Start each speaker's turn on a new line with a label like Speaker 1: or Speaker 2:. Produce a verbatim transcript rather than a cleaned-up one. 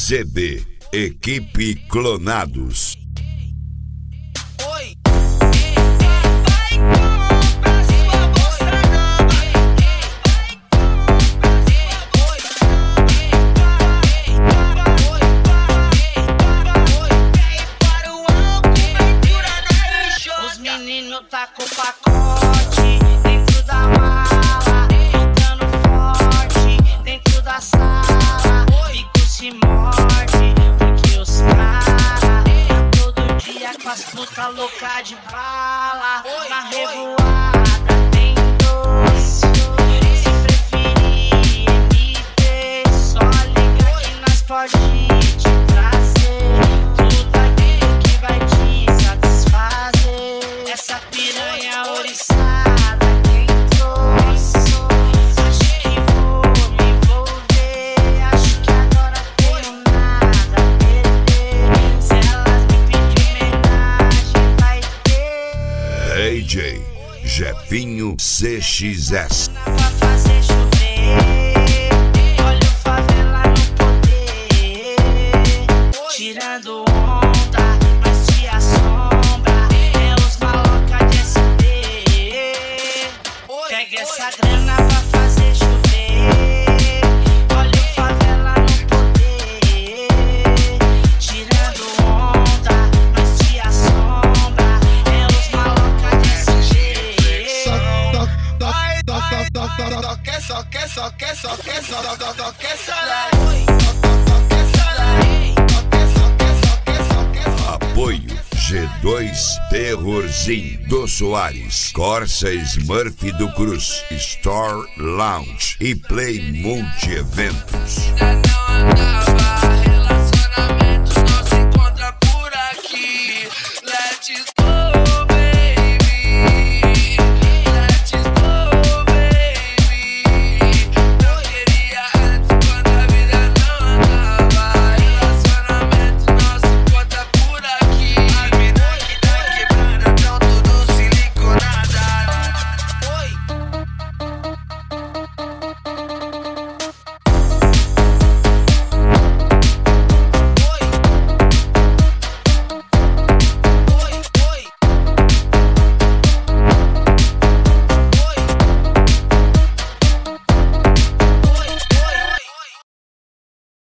Speaker 1: C D Equipe Clonados.
Speaker 2: Tá com o pacote dentro da mala, tocando forte dentro da sala. Fico se morde, porque os caras tá todo dia com as putas louca de bala. Na revoada tem doce, se preferir M P, só liga que nós pode te trazer tudo aquilo que vai te satisfazer. Essa piranha oriçada quem trouxe, acho que vou me envolver, acho que agora tenho nada a perder. Se elas me pedirem homenagem vai ter.
Speaker 1: D J Jefinho C X S.
Speaker 2: Pra fazer chover, olha o favela no poder, tirando onda, mas te assombra. Pega essa grana pra fazer chover, olha o favela no poder, tirando onda, mas te assombra. É os maloca de S G. Só quer, só quer, só quer, só quer, só quer, só quer, só
Speaker 1: Apoio G dois Terrorzinho do Soares, Corsa Smurf do Cruz, Store Lounge e Play Multi Eventos.